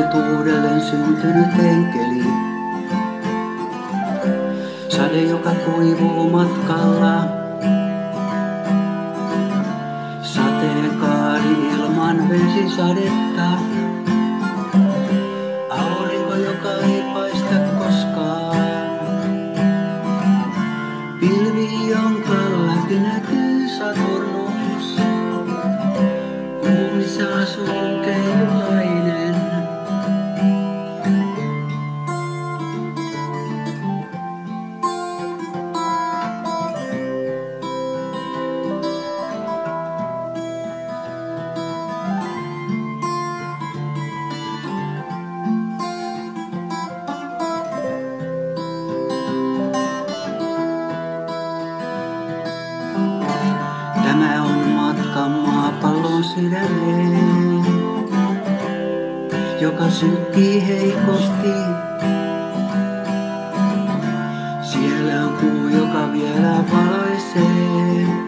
uutuudellen syntynyt enkeli. Sade, joka kuivuu matkalla. Sateenkaari ilman vesisadetta. Aurinko, joka ei paista koskaan. Pilvi, jonka läpi näkyy Saturnus. Kuumissa asuu keijuhainen. Tämä on matka maapallon sydämeen, joka sykkii heikosti. Siellä on kuu, joka vielä valaisee.